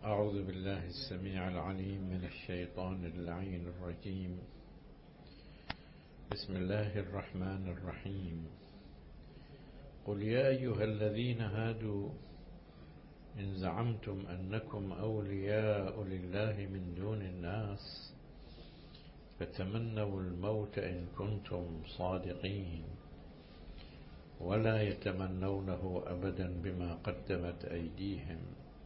أعوذ بالله السميع العليم من الشيطان اللعين الرجيم. بسم الله الرحمن الرحيم. قل يا أيها الذين هادوا إن زعمتم أنكم أولياء لله من دون الناس فتمنوا الموت إن كنتم صادقين ولا يتمنونه أبدا بما قدمت أيديهم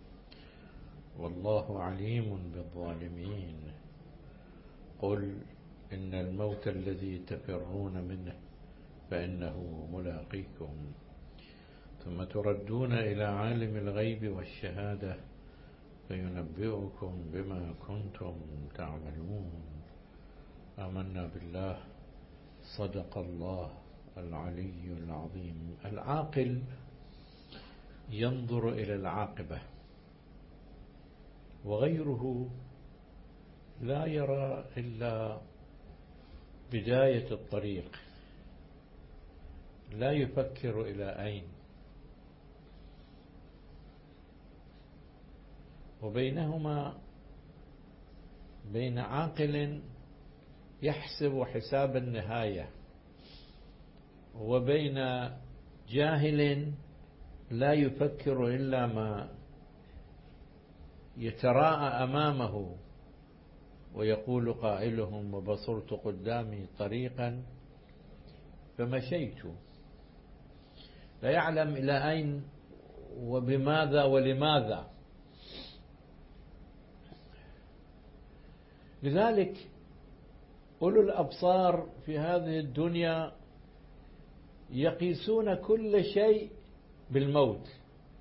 والله عليم بالظالمين. قل إن الموت الذي تفرون منه فإنه ملاقيكم ثم تردون إلى عالم الغيب والشهادة فينبئكم بما كنتم تعملون. آمنا بالله. صدق الله العلي العظيم. العاقل ينظر إلى العاقبة وغيره لا يرى إلا بداية الطريق، لا يفكر إلى أين. وبينهما بين عاقل يحسب حساب النهاية وبين جاهل لا يفكر إلا ما يتراءى أمامه. ويقول قائلهم وبصرت قدامي طريقا فمشيت. لا يعلم إلى أين وبماذا ولماذا. لذلك أولو الأبصار في هذه الدنيا يقيسون كل شيء بالموت.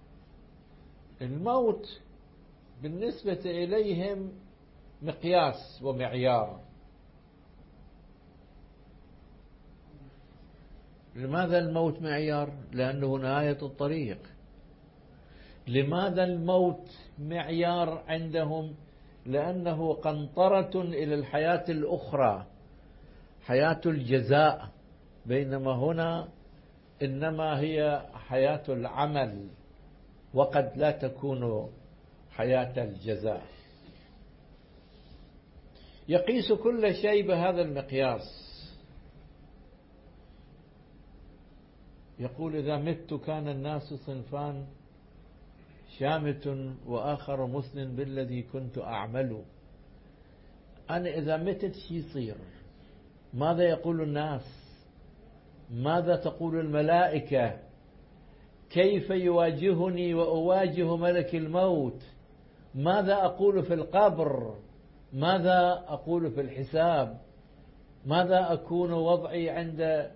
الموت بالنسبة إليهم مقياس ومعيار. لماذا الموت معيار؟ لأنه نهاية الطريق. لماذا الموت معيار عندهم؟ لأنه قنطرة إلى الحياة الأخرى، حياة الجزاء، بينما هنا إنما هي حياة العمل وقد لا تكون حياة الجزاء. يقيس كل شيء بهذا المقياس. يقول إذا مت كان الناس صنفان شامت وآخر مسلم بالذي كنت أعمل. أنا إذا متت شي يصير؟ ماذا يقول الناس؟ ماذا تقول الملائكة؟ كيف يواجهني وأواجه ملك الموت؟ ماذا أقول في القبر؟ ماذا أقول في الحساب؟ ماذا أكون وضعي عند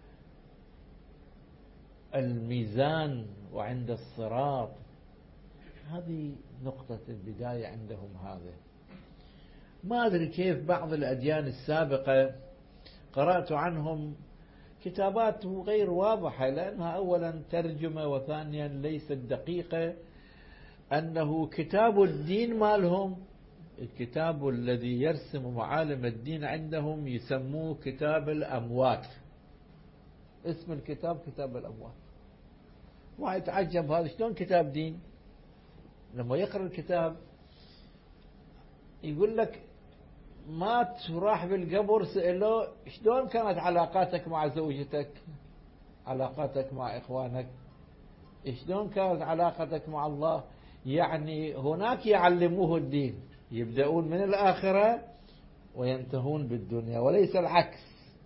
الميزان وعند الصراط؟ هذه نقطة البداية عندهم. هذا ما أدري كيف بعض الأديان السابقة قرأت عنهم كتابات غير واضحة، لأنها أولا ترجمة وثانيا ليست دقيقة. أنه كتاب الدين مالهم، الكتاب الذي يرسم معالم الدين عندهم يسموه كتاب الأموات. اسم الكتاب كتاب الأموات. واحد يتعجب هذا شلون كتاب دين؟ لما يقرأ الكتاب يقول لك مات وراح بالقبر، سألوه شلون كانت علاقاتك مع زوجتك، علاقاتك مع إخوانك، شلون كانت علاقتك مع الله. يعني هناك يعلموه الدين، يبدأون من الآخرة وينتهون بالدنيا وليس العكس.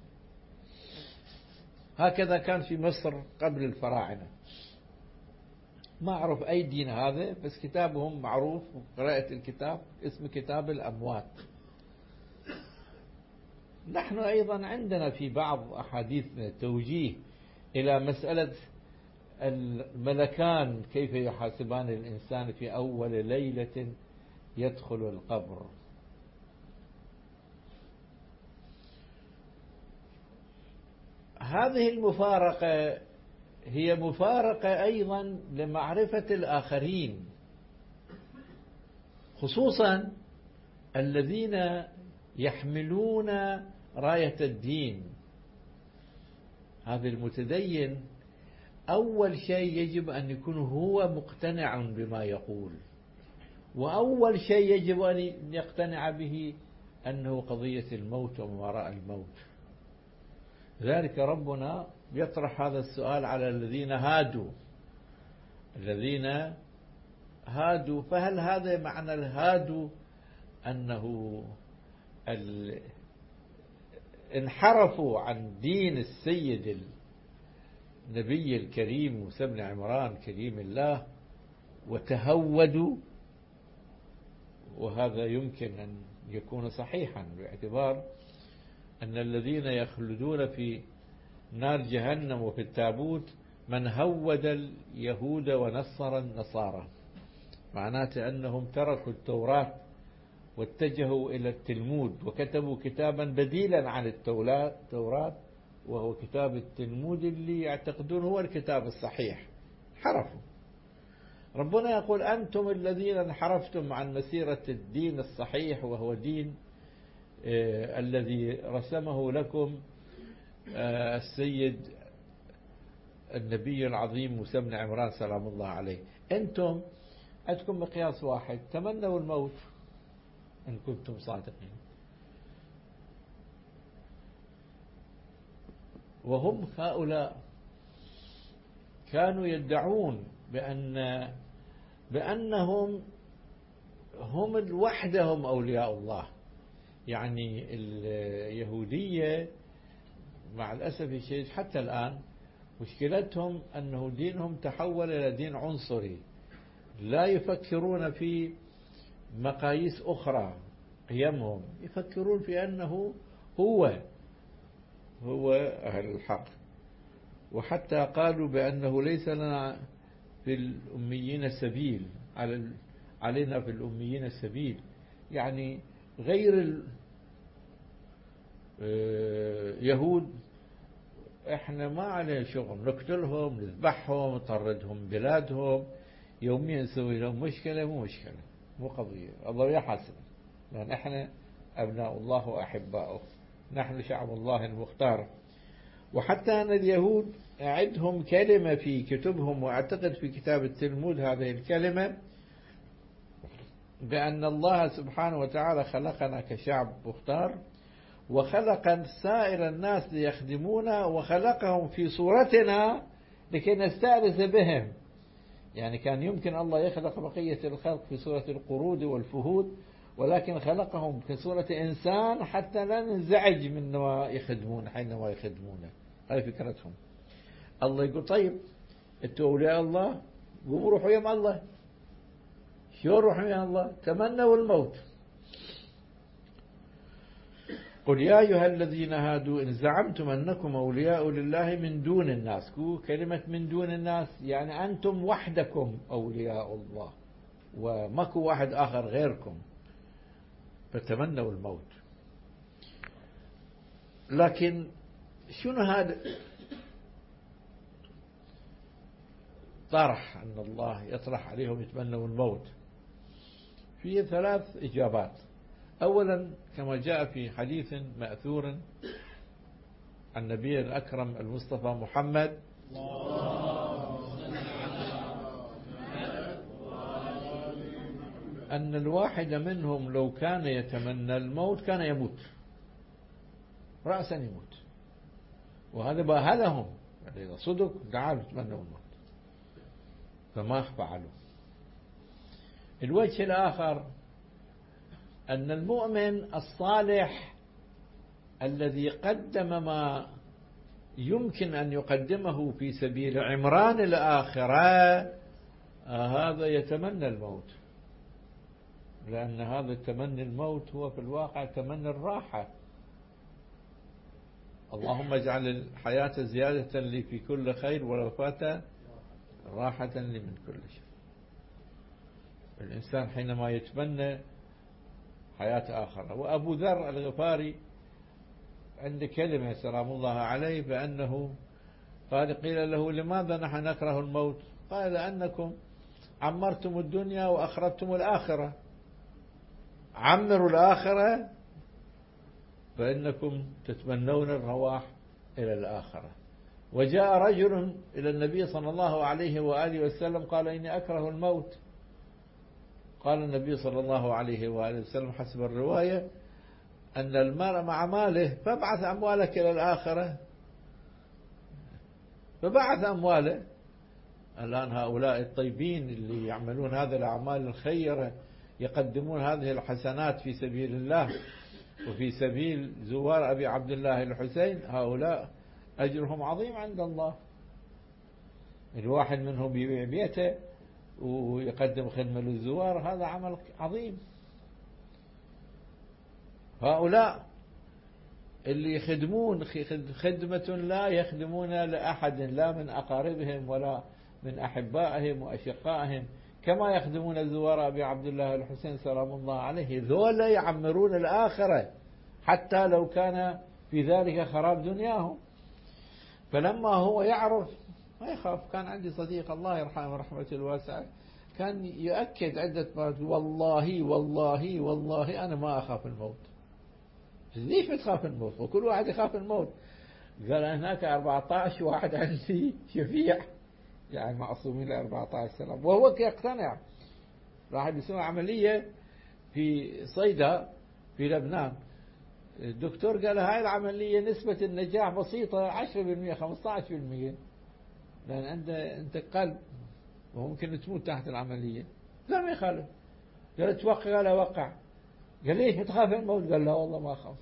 هكذا كان في مصر قبل الفراعنة. ما أعرف أي دين هذا، بس كتابهم معروف وقرأت الكتاب اسم كتاب الأموات. نحن أيضا عندنا في بعض أحاديثنا توجيه إلى مسألة الملكان كيف يحاسبان الإنسان في أول ليلة يدخل القبر. هذه المفارقة هي مفارقة أيضا لمعرفة الآخرين، خصوصا الذين يحملون راية الدين. هذا المتدين أول شيء يجب أن يكون هو مقتنع بما يقول، وأول شيء يجب أن يقتنع به أنه قضية الموت وما وراء الموت. لذلك ربنا يطرح هذا السؤال على الذين هادوا. فهل هذا معنى الهادوا أنه انحرفوا عن دين السيد النبي الكريم موسى بن عمران كريم الله وتهودوا؟ وهذا يمكن أن يكون صحيحا، باعتبار أن الذين يخلدون في نار جهنم وفي التابوت من هود اليهود ونصر النصارى، معناته أنهم تركوا التوراة واتجهوا إلى التلمود وكتبوا كتابا بديلا عن التوراة، وهو كتاب التلمود اللي يعتقدون هو الكتاب الصحيح. حرفوا. ربنا يقول أنتم الذين انحرفتم عن مسيرة الدين الصحيح، وهو دين الذي رسمه لكم السيد النبي العظيم موسى بن عمران سلام الله عليه. أنتم عندكم مقياس واحد، تمنوا الموت إن كنتم صادقين. وهم هؤلاء كانوا يدعون بأنهم هم وحدهم أولياء الله. يعني اليهودية مع الأسف الشديد حتى الآن مشكلتهم أنه دينهم تحول إلى دين عنصري، لا يفكرون في مقاييس أخرى قيمهم، يفكرون في أنه هو أهل الحق. وحتى قالوا بأنه ليس لنا في الأميين سبيل، علينا في الأميين سبيل، يعني غير اليهود احنا ما علينا شغل، نقتلهم نذبحهم نطردهم بلادهم يوميا، نسوي لهم مشكلة، مو مشكلة، مو قضية، الله يحاسب، لأن احنا أبناء الله وأحباؤه، نحن شعب الله المختار. وحتى أن اليهود عندهم كلمة في كتبهم، وأعتقد في كتاب التلمود هذه الكلمة، بأن الله سبحانه وتعالى خلقنا كشعب مختار، وخلق سائر الناس ليخدمونا، وخلقهم في صورتنا لكي نستأنس بهم. يعني كان يمكن الله يخلق بقية الخلق في صورة القرود والفهود، ولكن خلقهم في صورة إنسان حتى لا ننزعج من ما يخدمون حينما يخدمونه. هذه فكرتهم. الله يقول طيب انتوا أولياء الله، قوموا روحوا يم الله. شو روحوا يم الله؟ تمنوا الموت. قل يا أيها الذين هادوا إن زعمتم أنكم أولياء لله من دون الناس. كلمة من دون الناس يعني أنتم وحدكم أولياء الله وماكو واحد آخر غيركم، فتمنوا الموت. لكن شنو هذا طرح أن الله يطرح عليهم يتمنوا الموت؟ فيه 3 إجابات. أولا كما جاء في حديث مأثور عن النبي الأكرم المصطفى محمد أن الواحد منهم لو كان يتمنى الموت كان يموت رأسا، يموت. وهذا باهلهم، إذا صدق تعالوا تمنوا الموت، فما فعلوا. الوجه الآخر أن المؤمن الصالح الذي قدم ما يمكن أن يقدمه في سبيل عمران الآخرة، هذا يتمنى الموت، لأن هذا تمني الموت هو في الواقع تمني الراحة. اللهم اجعل الحياة زيادة لي في كل خير والوفاة راحة لي من كل شر. الإنسان حينما يتمنى حياة آخرة. وأبو ذر الغفاري عند كلمة سلام الله عليه بأنه قال قيل له لماذا نحن نكره الموت؟ قال لأنكم عمرتم الدنيا وأخربتم الآخرة. عمروا الآخرة فإنكم تتمنون الرواح إلى الآخرة. وجاء رجل إلى النبي صلى الله عليه وآله وسلم قال إني أكره الموت. قال النبي صلى الله عليه وآله وسلم حسب الرواية أن المرء مع ماله فابعث أموالك إلى الآخرة، فبعث أمواله. الآن هؤلاء الطيبين اللي يعملون هذه الأعمال الخيرة يقدمون هذه الحسنات في سبيل الله وفي سبيل زوار أبي عبد الله الحسين، هؤلاء أجرهم عظيم عند الله. الواحد منهم يبيع بيته ويقدم خدمة للزوار، هذا عمل عظيم. هؤلاء اللي يخدمون خدمة لا يخدمون لأحد، لا من أقاربهم ولا من أحبائهم وأشقائهم، كما يخدمون زوار أبي عبد الله الحسين سلام الله عليه. ذولا يعمرون الآخرة حتى لو كان في ذلك خراب دنياهم. فلما هو يعرف ما يخاف. كان عندي صديق الله يرحمه رحمة الواسعة كان يؤكد عدة مرات والله والله والله أنا ما أخاف الموت. ليش بتخاف الموت وكل واحد يخاف الموت؟ قال هناك 14 واحد عندي شفيع، يعني معصومين ل 14 سنة، وهو يقتنع. راح يسوي عملية في صيدا في لبنان، الدكتور قال هاي العملية نسبة النجاح بسيطة 10% 15%، لأن أنت قلب وممكن تموت تحت العملية. لا ما يخالف. قال توقع، قال وقع. قال ليش بتخاف الموت؟ قال لا والله ما أخاف.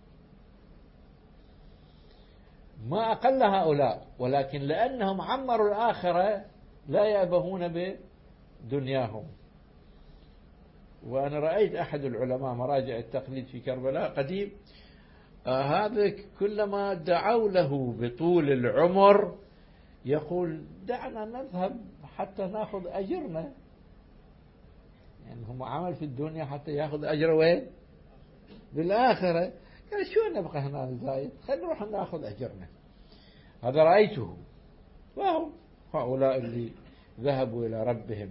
ما أقل هؤلاء، ولكن لأنهم عمروا الآخرة لا يأبهون بدنياهم. وأنا رأيت أحد العلماء مراجع التقليد في كربلاء قديم، هذا كلما دعوا له بطول العمر يقول دعنا نذهب حتى نأخذ أجرنا. يعني هم عمل في الدنيا حتى يأخذ أجر وين؟ بالآخرة. قال شو نبقى هنا زايد، خلينا نروح نأخذ أجرنا. هذا رأيته. وهم هؤلاء اللي ذهبوا إلى ربهم.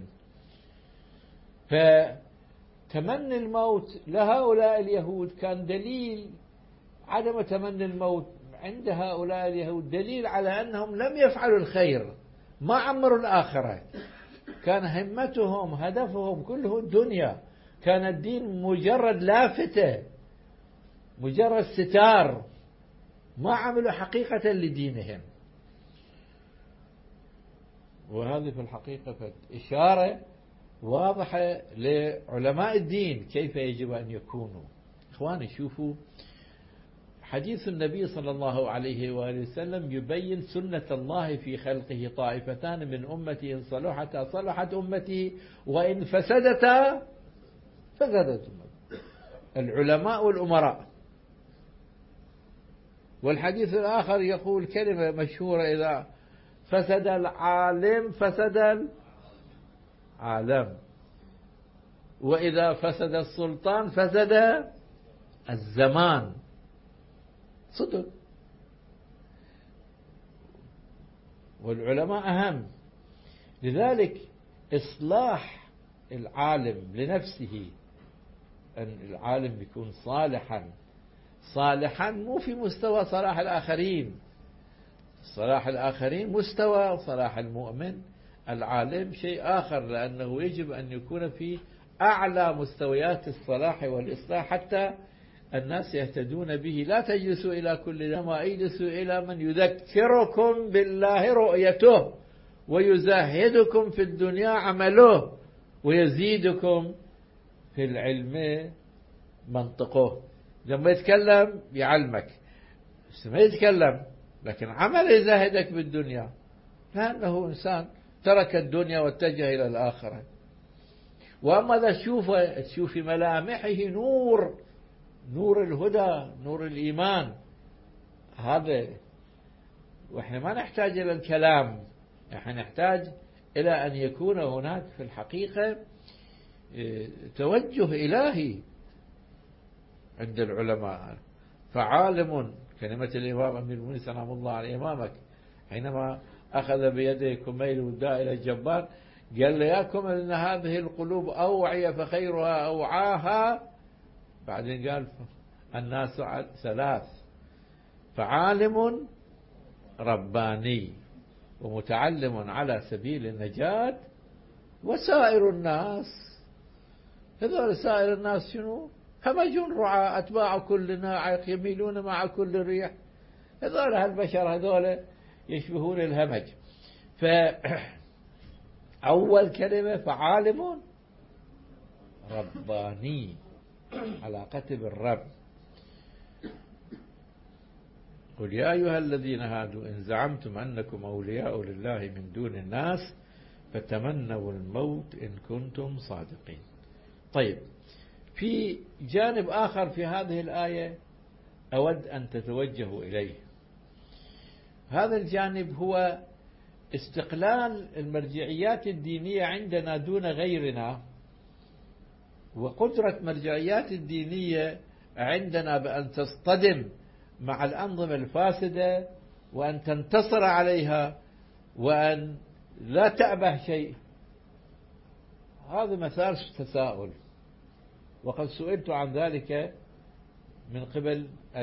فتمني الموت لهؤلاء اليهود كان دليل عدم تمني الموت عند هؤلاء اليهود، دليل على أنهم لم يفعلوا الخير، ما عمروا الآخرة. كان همتهم هدفهم كله الدنيا، كان الدين مجرد لافتة، مجرد ستار، ما عملوا حقيقة لدينهم. وهذه في الحقيقة إشارة واضحة لعلماء الدين كيف يجب أن يكونوا. إخواني شوفوا حديث النبي صلى الله عليه وآله وسلم يبين سنة الله في خلقه، طائفتان من أمتي إن صلحتا صلحت أمتي وإن فسدتا فسدت أمتي، العلماء والأمراء. والحديث الآخر يقول كلمة مشهورة إذا فسد العالم فسد العالم، وإذا فسد السلطان فسد الزمان. صدق. والعلماء أهم. لذلك إصلاح العالم لنفسه، أن العالم يكون صالحا مو في مستوى صلاح الآخرين. صلاح الآخرين مستوى، صلاح المؤمن العالم شيء آخر، لأنه يجب أن يكون في أعلى مستويات الصلاح والإصلاح حتى الناس يهتدون به. لا تجلسوا إلى كل ما اجلسوا إلى من يذكركم بالله رؤيته ويزهدكم في الدنيا عمله ويزيدكم في العلم منطقه. لما يتكلم يعلمك، ما يتكلم لكن عمل يزهدك بالدنيا، لأنه إنسان ترك الدنيا واتجه إلى الآخرة. وأما إذا تشوفي ملامحه نور الهدى، نور الإيمان، هذا. وإحنا ما نحتاج إلى الكلام، إحنا نحتاج إلى أن يكون هناك في الحقيقة توجه إلهي عند العلماء. فعالم، كلمة الإمام أمير المؤمنين سلام الله عليه إمامك حينما أخذ بيده كميل والداء إلى الجبار قال لياكم أن هذه القلوب أوعية فخيرها أوعاها. بعدين قال الناس ثلاث: فعالم رباني، ومتعلم على سبيل النجاة، وسائر الناس. هذول سائر الناس شنو؟ همج رعاة أتباع كل ناعق يميلون مع كل ريح. هذول هالبشر هذول يشبهون الهمج. فأول كلمة فعالم رباني، علاقته بالرب. قل يا أيها الذين هادوا إن زعمتم أنكم أولياء لله من دون الناس فتمنوا الموت إن كنتم صادقين. طيب، في جانب آخر في هذه الآية أود أن تتوجهوا إليه. هذا الجانب هو استقلال المرجعيات الدينية عندنا دون غيرنا، وقدرة مرجعيات الدينية عندنا بأن تصطدم مع الأنظمة الفاسدة وأن تنتصر عليها وأن لا تأبه شيء. هذا مثال تساؤل، وقد سئلت عن ذلك من قبل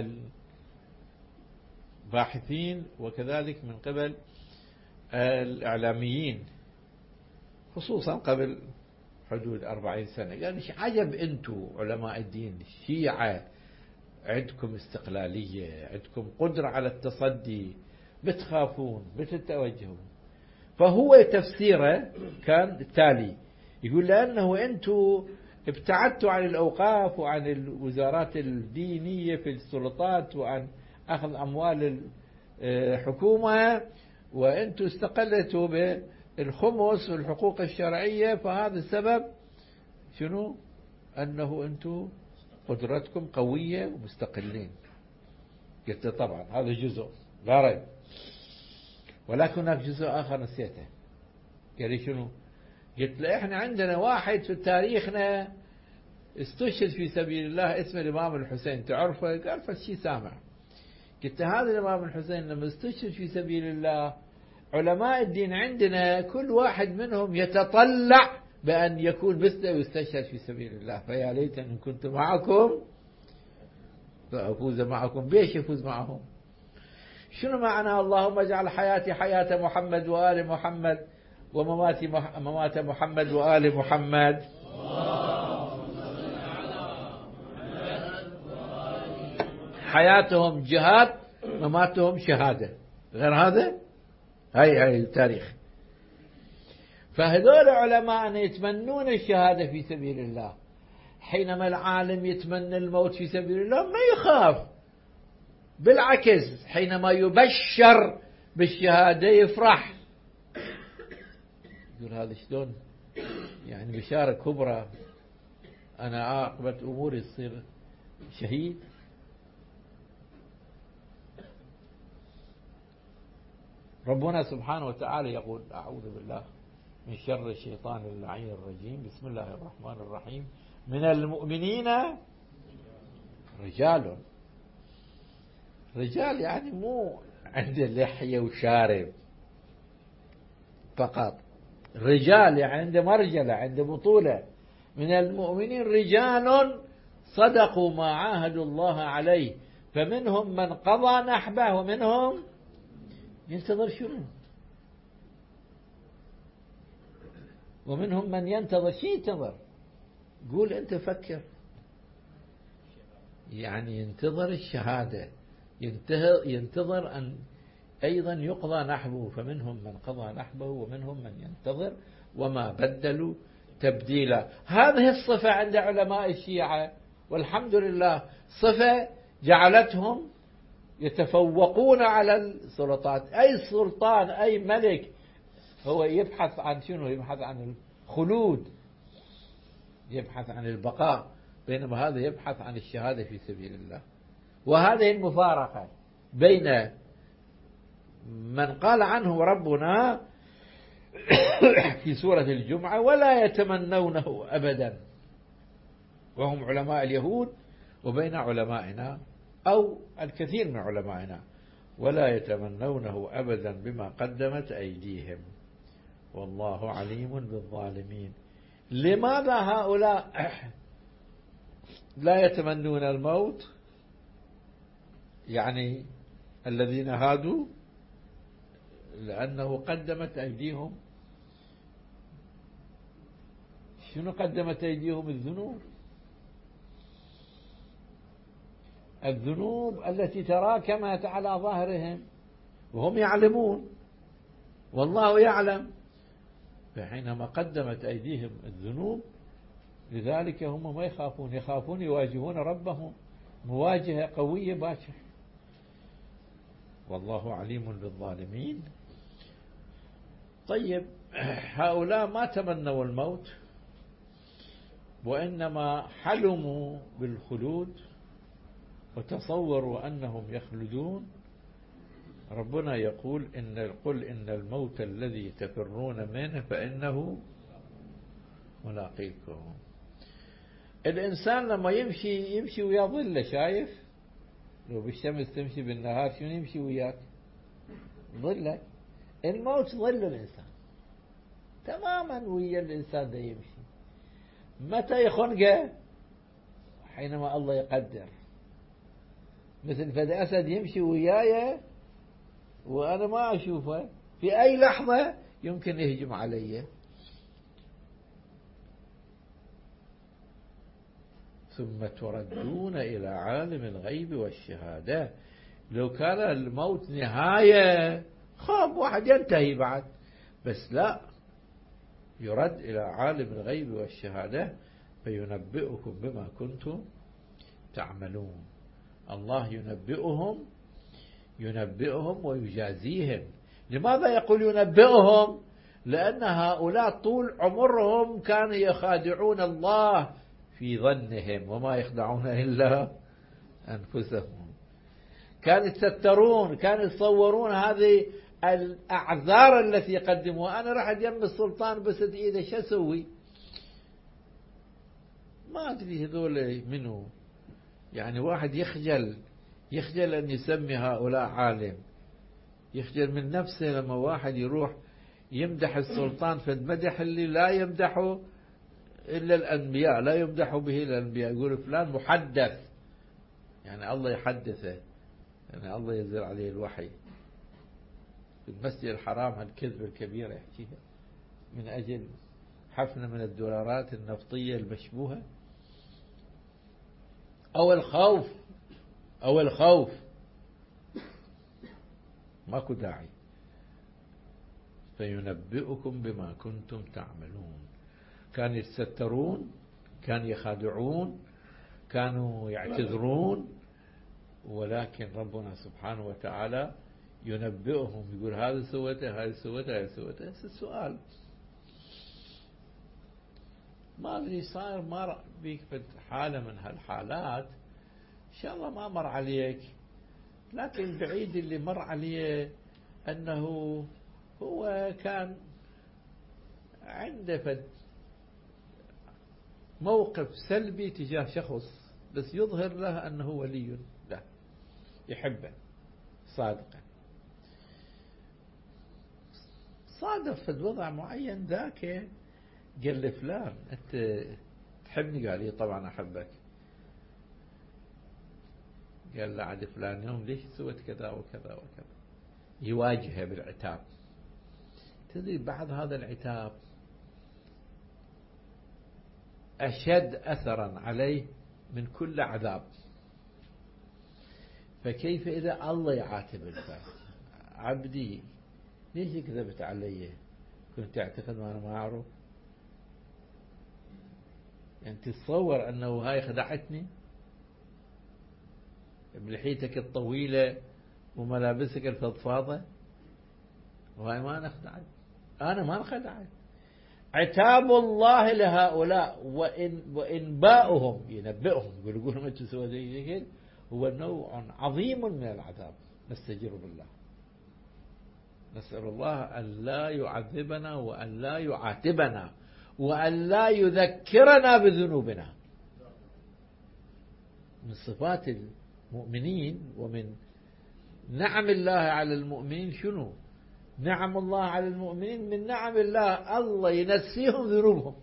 الباحثين وكذلك من قبل الإعلاميين، خصوصا قبل حدود 40 سنة. قال عجب أنتم علماء الدين الشيعة عندكم استقلالية، عندكم قدرة على التصدي، بتخافون بتتوجهون. فهو تفسيره كان التالي، يقول لأنه أنتم ابتعدتوا عن الأوقاف وعن الوزارات الدينية في السلطات وعن أخذ أموال الحكومة، وأنتم استقلتوا بالخمس والحقوق الشرعية، فهذا السبب شنو؟ أنه أنتم قدرتكم قوية ومستقلين. قلت طبعا هذا جزء لا ريب، ولكن هناك جزء آخر نسيته. قال لي شنو؟ قلت له احنا عندنا واحد في تاريخنا استشهد في سبيل الله اسمه الإمام الحسين، تعرفه؟ قال فشي سامع. قلت هذا الإمام الحسين لما استشهد في سبيل الله علماء الدين عندنا كل واحد منهم يتطلع بأن يكون مثله ويستشهد في سبيل الله، فيا ليت إن كنت معكم فأفوز معكم. بيش يفوز معهم؟ شنو معنى اللهم اجعل حياتي حياة محمد وآل محمد ومماتي ممات محمد وآل محمد؟ حياتهم جهاد، مماتهم شهادة، غير هذا؟ هاي التاريخ. فهذول علماء يتمنون الشهادة في سبيل الله، حينما العالم يتمنى الموت في سبيل الله ما يخاف، بالعكس حينما يبشر بالشهادة يفرح. يقول هذا شلون يعني بشارة كبرى، أنا عاقبة أموري تصير شهيد؟ ربنا سبحانه وتعالى يقول أعوذ بالله من شر الشيطان اللعين الرجيم، بسم الله الرحمن الرحيم، من المؤمنين رجال. رجال يعني مو عنده لحية وشارب فقط، رجال يعني عنده مرجلة، عنده بطولة. من المؤمنين رجال صدقوا ما عاهدوا الله عليه، فمنهم من قضى نحبه ومنهم ينتظر شنو، ومنهم من ينتظر. شي ينتظر؟ قول أنت فكر. يعني ينتظر الشهادة، ينتظر أن أيضا يقضى نحبه، فمنهم من قضى نحبه ومنهم من ينتظر وما بدلوا تبديلا. هذه الصفة عند علماء الشيعة، والحمد لله صفة جعلتهم يتفوقون على السلطات. أي سلطان أي ملك هو يبحث عن شنو؟ يبحث عن الخلود، يبحث عن البقاء، بينما هذا يبحث عن الشهادة في سبيل الله. وهذه المفارقة بين من قال عنه ربنا في سورة الجمعة ولا يتمنونه أبدا وهم علماء اليهود، وبين علمائنا أو الكثير من علمائنا ولا يتمنونه أبدا بما قدمت أيديهم والله عليم بالظالمين. لماذا هؤلاء لا يتمنون الموت؟ يعني الذين هادوا، لأنه قدمت أيديهم شنو قدمت أيديهم؟ الذنوب. الذنوب التي تراكمت على ظهرهم وهم يعلمون والله يعلم، فحينما قدمت أيديهم الذنوب لذلك هم ما يخافون يواجهون ربهم مواجهة قوية باكر. والله عليم بالظالمين. طيب، هؤلاء ما تمنوا الموت وإنما حلموا بالخلود وتصوروا أنهم يخلدون. ربنا يقول قل إن الموت الذي تفرون منه فإنه ملاقيكم. الإنسان لما يمشي ويا ظله، شايف؟ لو بالشمس تمشي بالنهار شنو يمشي وياك؟ ظلك. الموت ظل الإنسان تماما ويا الإنسان ده يمشي. متى يخنقه؟ حينما الله يقدر. مثل فد أسد يمشي وياي وأنا ما أشوفه، في أي لحظة يمكن يهجم علي. ثم تردون إلى عالم الغيب والشهادة. لو كان الموت نهاية خاب واحد ينتهي بعد، بس لا، يرد إلى عالم الغيب والشهادة فينبئكم بما كنتم تعملون. الله ينبئهم ويجازيهم. لماذا يقول ينبئهم؟ لأن هؤلاء طول عمرهم كانوا يخادعون الله في ظنهم وما يخدعون إلا أنفسهم. كانوا يتسترون، كانوا يتصورون هذه الأعذار التي يقدموها. أنا راح يم السلطان بسد إيده شو أسوي؟ ما أدري هذول منه. يعني واحد يخجل أن يسمي هؤلاء عالم، يخجل من نفسه لما واحد يروح يمدح السلطان في المدح اللي لا يمدحه إلا الأنبياء، لا يمدح به إلا الأنبياء. يقول فلان محدث، يعني الله يحدثه، يعني الله ينزل عليه الوحي. في المسجد الحرام هالكذب الكبيرة يحكيها من أجل حفنة من الدولارات النفطية المشبوهة أو الخوف. ماكو داعي. فينبئكم بما كنتم تعملون. كانوا يتسترون، كانوا يخادعون، كانوا يعتذرون، ولكن ربنا سبحانه وتعالى ينبئهم، يقول هذا سوته هذا سوته هذا سوته. السؤال ما أدري صار مر بيك في حالة من هالحالات، إن شاء الله ما مر عليك، لكن البعيد اللي مر عليه أنه هو كان عنده موقف سلبي تجاه شخص، بس يظهر له أنه ولي له يحبه صادقا. صادف في وضع معين ذاك قال لي فلان أنت تحبني؟ قال لي طبعا أحبك. قال له عاد فلان يوم ليش سويت كذا وكذا وكذا. يواجهه بالعتاب. تدري بعد هذا العتاب أشد أثرا عليه من كل عذاب. فكيف إذا الله يعاتب الفاسق؟ عبدي ليش كذبت علي؟ كنت تعتقد وأنا ما أعرف؟ يعني تتصور أنه هاي خدعتني بلحيتك الطويلة وملابسك الفضفاضة، وهاي ما أنا خدعت، أنا ما انخدعت. عتاب الله لهؤلاء وإنباؤهم، ينبئهم يقول لهم أنتم سوى زي كذا، هو نوع عظيم من العذاب. نستجير بالله، نسأل الله أن لا يعذبنا وأن لا يعاتبنا وأن لا يذكرنا بذنوبنا. من صفات المؤمنين ومن نعم الله على المؤمنين شنو؟ نعم الله على المؤمنين من نعم الله ينسيهم ذنوبهم،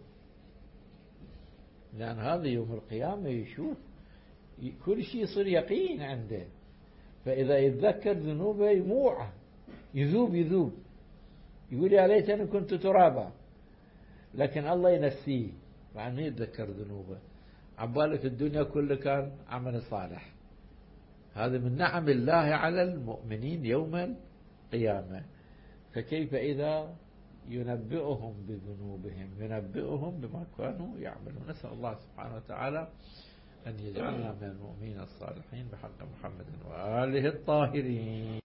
لأن هذا يوم القيامة يشوف كل شيء يصير يقين عنده، فإذا يتذكر ذنوبه يموع يذوب يقول يا ليتني كنت ترابا، لكن الله ينسيه مع أنه يتذكر ذنوبه، عبالك الدنيا كله كان عمل صالح. هذا من نعم الله على المؤمنين يوم القيامة. فكيف إذا ينبئهم بذنوبهم، ينبئهم بما كانوا يعملون. نسأل الله سبحانه وتعالى أن يجعلنا من المؤمنين الصالحين بحق محمد وآله الطاهرين.